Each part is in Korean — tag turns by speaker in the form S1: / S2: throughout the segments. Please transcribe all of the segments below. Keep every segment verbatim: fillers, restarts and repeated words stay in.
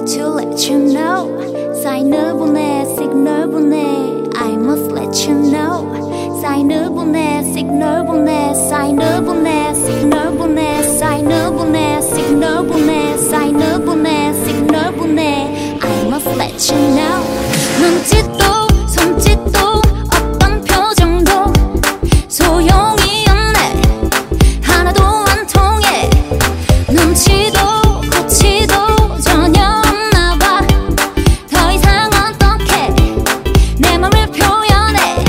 S1: to let you know. 사인을 보내, 시그널 보내. I must let you know. 사인을 보내, 시그널 보내. 사인을 보내, 시그널 보내. 사인을 보내, 시그널 보내. 사인을 보내, 시그널 보내. I must let you know. 눈짓도 손짓도 어떤 표정도 소용이 없네. 하나도 안 통해. 눈치도 코치도 전혀 없나봐. 더 이상 어떻게 내 맘을 표현해.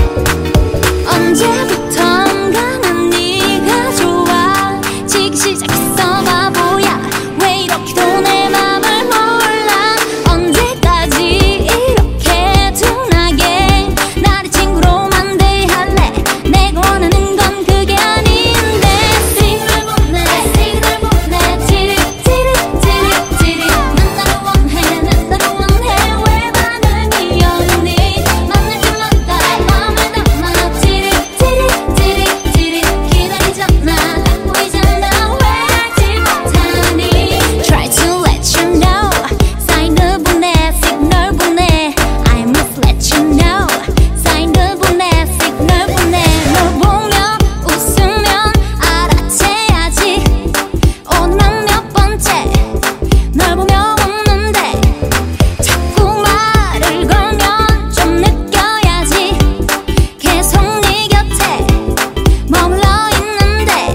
S1: 언제부턴가 난 네가 좋아. 지기 시작했어 바보야. 왜 이렇게도 내 맘을 몰라. 언제까지 이렇게 둔하게 나를 친구로만 대할래. 내가 원하는 건 그게 아닌데. 시그널 보내, 시그널 보내. 찌릿찌릿찌릿찌릿. 난 나를 원해, 난 나를 원해. 왜 반응이 없니. 만날 때마다 맘을 담아. 찌릿찌릿찌릿찌릿. 기다리잖아, 딱 보이잖아. 왜 알지 못하니. Try to let you know. 사인을 보내, 시그널 보내. I must let you know. 사인을 보내, 시그널 보내. 널 보며 웃으면 알아채야지. 오늘은 몇 번째 널 보며 웃는데. 자꾸 말을 걸면 좀 느껴야지. 계속 네 곁에 머물러 있는데.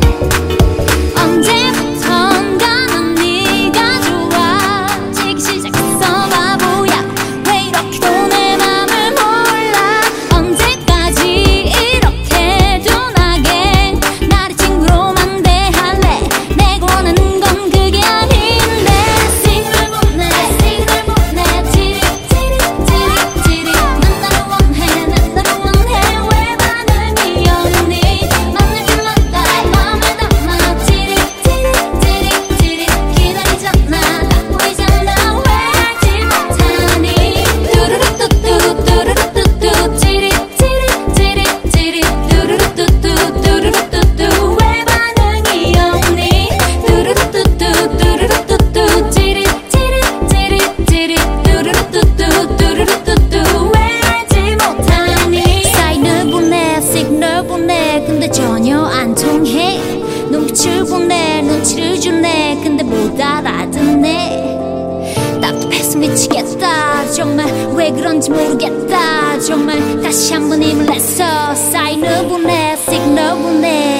S1: 언제부턴가 난 네가 좋아. 지기 시작했어 바보야. 왜 이렇게도 내 맘을 몰라. 언제까지 이렇게 둔하게 나를 친구로만 대할래. 내가 원하는 건 그게 아닌데. 시그널 보내, 시그널 보내. 찌릿찌릿찌릿찌릿. 난 나를 원해, 난 나를 원해. 왜 반응이 없니. 만날 때마다 맘을 담아. 찌릿찌릿찌릿찌릿. 기다리잖아, 딱 보이잖아. 왜 알지 못하니. 뚜루루뚜뚜 뚜루루뚜뚜. 찌릿찌릿찌릿찌릿. 뚜루루뚜뚜 뚜루루뚜뚜. 왜 반응이 없니. 뚜루루뚜뚜 뚜루루뚜뚜. 찌릿찌릿찌릿찌릿. 뚜루루뚜뚜 뚜루루뚜뚜. 왜 알지 못하니. 사인을 보내, 시그널 보내. 근데 전혀 안 통해. 눈빛을 보내, 눈치를 주네. 근데 못 알아듣네. 답답해서 미치겠다. 정말 왜 그런지 모르겠다. 정말 다시 한번 힘을 내서 사인을 보내, 시그널 보내.